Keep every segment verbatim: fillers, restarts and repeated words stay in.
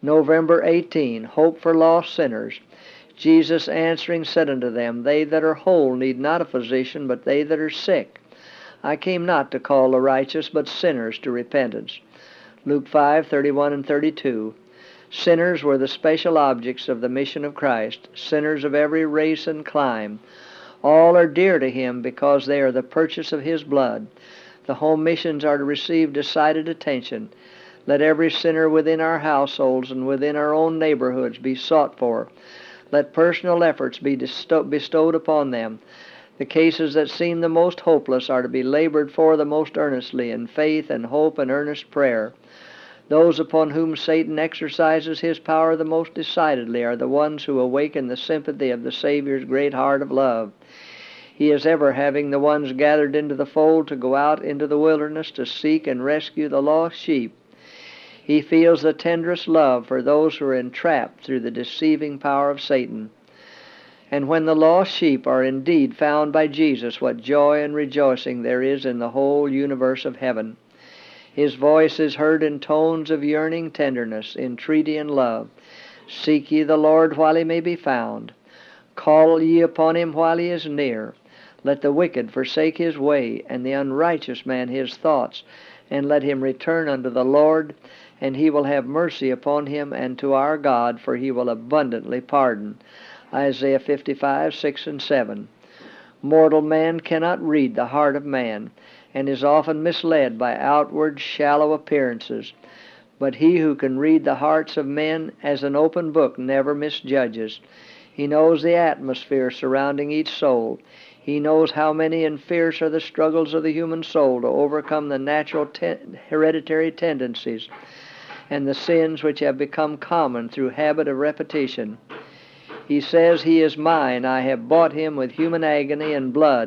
November eighteenth, Hope for Lost Sinners. Jesus answering said unto them, They that are whole need not a physician, but they that are sick. I came not to call the righteous, but sinners to repentance. Luke five, thirty-one and thirty-two. Sinners were the special objects of the mission of Christ, sinners of every race and clime. All are dear to Him because they are the purchase of His blood. The home missions are to receive decided attention. Let every sinner within our households and within our own neighborhoods be sought for. Let personal efforts be bestowed upon them. The cases that seem the most hopeless are to be labored for the most earnestly in faith and hope and earnest prayer. Those upon whom Satan exercises his power the most decidedly are the ones who awaken the sympathy of the Savior's great heart of love. He is ever having the ones gathered into the fold to go out into the wilderness to seek and rescue the lost sheep. He feels the tenderest love for those who are entrapped through the deceiving power of Satan. And when the lost sheep are indeed found by Jesus, what joy and rejoicing there is in the whole universe of heaven. His voice is heard in tones of yearning tenderness, entreaty, and love. Seek ye the Lord while He may be found. Call ye upon Him while He is near. Let the wicked forsake his way, and the unrighteous man his thoughts, and let him return unto the Lord, and He will have mercy upon him, and to our God, for He will abundantly pardon. Isaiah fifty-five, six and seven. Mortal man cannot read the heart of man, and is often misled by outward, shallow appearances. But He who can read the hearts of men as an open book never misjudges. He knows the atmosphere surrounding each soul. He knows how many and fierce are the struggles of the human soul to overcome the natural ten- hereditary tendencies and the sins which have become common through habit of repetition. He says, He is mine, I have bought Him with human agony and blood.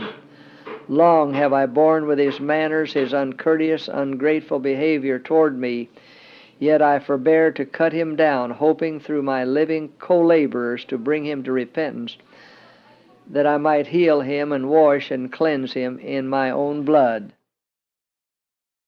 Long have I borne with His manners, His uncourteous, ungrateful behavior toward me, yet I forbear to cut Him down, hoping through my living co-laborers to bring Him to repentance, that I might heal him and wash and cleanse him in my own blood.